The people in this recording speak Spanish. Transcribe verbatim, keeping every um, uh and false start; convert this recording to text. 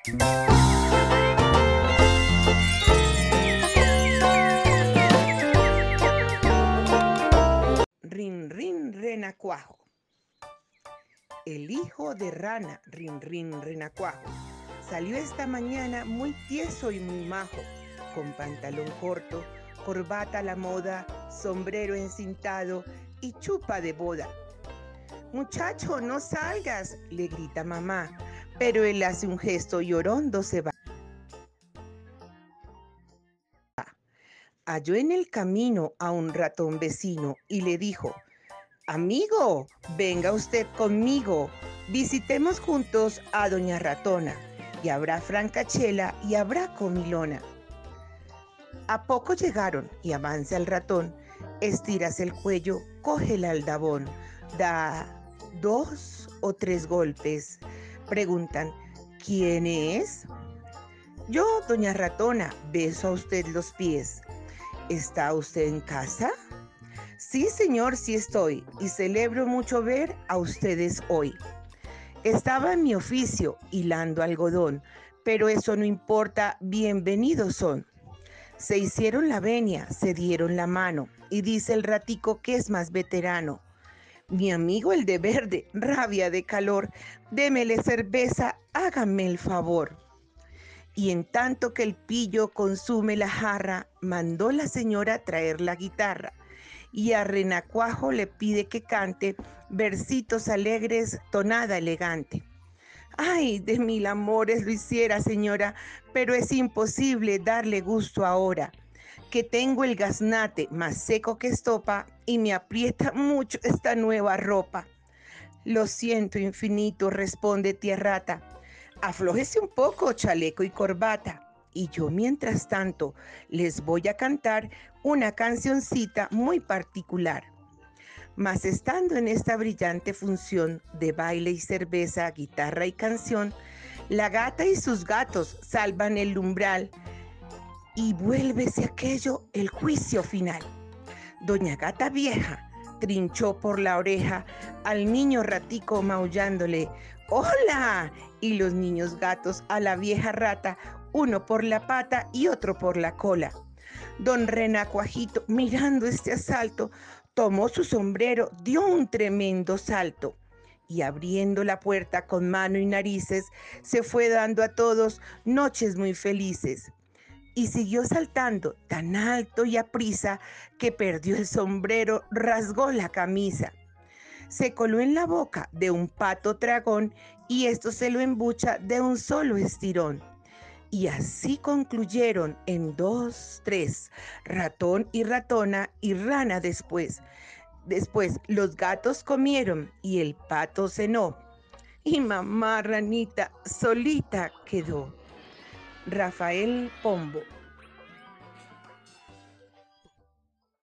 Rin, rin, renacuajo. El hijo de rana, rin, rin, renacuajo, salió esta mañana muy tieso y muy majo, con pantalón corto, corbata a la moda, sombrero encintado y chupa de boda. Muchacho, no salgas, le grita mamá, pero él hace un gesto y orondo se va. Halló en el camino a un ratón vecino y le dijo: amigo, venga usted conmigo, visitemos juntos a doña Ratona, y habrá francachela y habrá comilona. A poco llegaron y avanza el ratón, estiras el cuello, coge el aldabón, da dos o tres golpes. Preguntan: ¿quién es? Yo, doña Ratona, beso a usted los pies. ¿Está usted en casa? Sí, señor, sí estoy, y celebro mucho ver a ustedes hoy. Estaba en mi oficio hilando algodón, pero eso no importa, bienvenidos son. Se hicieron la venia, se dieron la mano, y dice el ratico que es más veterano: mi amigo el de verde, rabia de calor, démele cerveza, hágame el favor. Y en tanto que el pillo consume la jarra, mandó la señora traer la guitarra, y a renacuajo le pide que cante versitos alegres, tonada elegante. Ay, de mil amores lo hiciera, señora, pero es imposible darle gusto ahora, que tengo el gaznate más seco que estopa y me aprieta mucho esta nueva ropa. Lo siento infinito, responde tía Rata, aflójese un poco, chaleco y corbata. Y yo, mientras tanto, les voy a cantar una cancioncita muy particular. Mas estando en esta brillante función de baile y cerveza, guitarra y canción, la gata y sus gatos salvan el umbral y vuélvese aquello el juicio final. Doña Gata Vieja trinchó por la oreja al niño ratico maullándole: ¡hola! Y los niños gatos a la vieja rata, uno por la pata y otro por la cola. Don Renacuajito, mirando este asalto, tomó su sombrero, dio un tremendo salto y abriendo la puerta con mano y narices, se fue dando a todos noches muy felices. Y siguió saltando tan alto y aprisa que perdió el sombrero, rasgó la camisa. Se coló en la boca de un pato tragón y esto se lo embucha de un solo estirón. Y así concluyeron en dos, tres, ratón y ratona y rana después. Después los gatos comieron y el pato cenó. Y mamá ranita solita quedó. Rafael Pombo.